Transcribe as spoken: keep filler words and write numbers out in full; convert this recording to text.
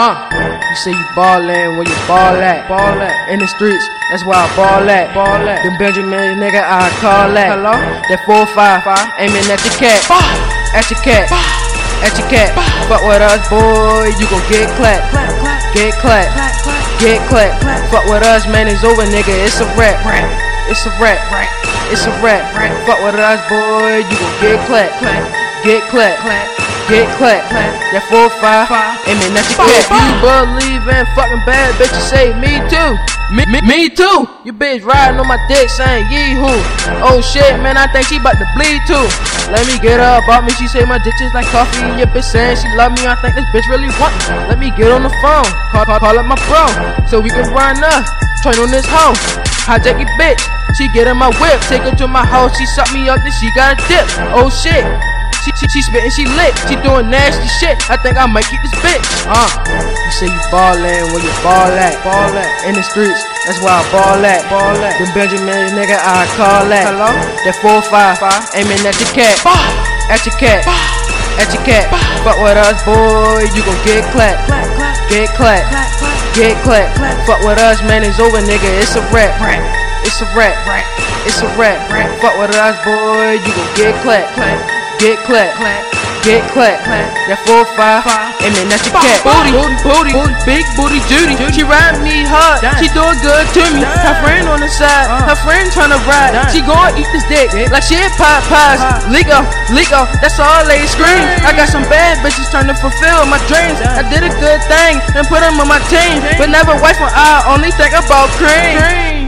Uh, you say you ballin', where you ball at? Ball at. In the streets, that's where I ball at. Ball at. Them Benjamin nigga, I call that. Hello? That four five, five. Aiming at your cat. Bah. At your cat. Bah. At your cat. Bah. Fuck with us, boy, you gon' get clapped. Clap, clap. Get clapped. Clap, clap. Get clapped. Clap. Fuck with us, man, it's over, nigga. It's a rap. Rap. It's a rap. Rap. It's a rap. Rap. Fuck with us, boy, you gon' get clapped. Clap. Get clapped. Clap. Get clapped, that four five, aiming at your cat. You believe in fucking bad bitches, say me too. Me, me, me too. Your bitch riding on my dick saying yee-hoo. Oh shit, man, I think she about to bleed too. Let me get her about me, she say my dick is like coffee. And your bitch saying she love me, I think this bitch really want me. Let me get on the phone, call, call, call up my bro, so we can run up, turn on this hoe. Hijack your bitch, she get in my whip, take her to my house, she suck me up, then she got a dip. Oh shit. She, she, she spittin', she lit, she doing nasty shit. I think I might keep this bitch. Uh, you say you ballin', where you ball at? Ball at. In the streets, that's where I ball at. Ball at. Them Benjamin nigga, I call that. Hello? That four five, five. Aiming at your cat. Bah. At your cat. Bah. At your cat. Bah. Fuck with us, boy, you gon' get clapped. Clap, clap. Get clapped. Clap, clap. Get clapped. Clap. Fuck with us, man, it's over, nigga. It's a rap. Rap. It's a rap. Rap. It's a rap. Rap. Fuck with us, boy, you gon' get clapped. Clap. Get clapped, get clapped, that four five, aiming at your cat. Booty, booty, booty, big booty Judy. She ride me hard, she doing good to me. Her friend on the side, her friend tryna ride. She gon' eat this dick like she pop pies. Ligo, ligo, that's all they scream. I got some bad bitches trying to fulfill my dreams. I did a good thing and put them on my team, but never wife and I only think about cream.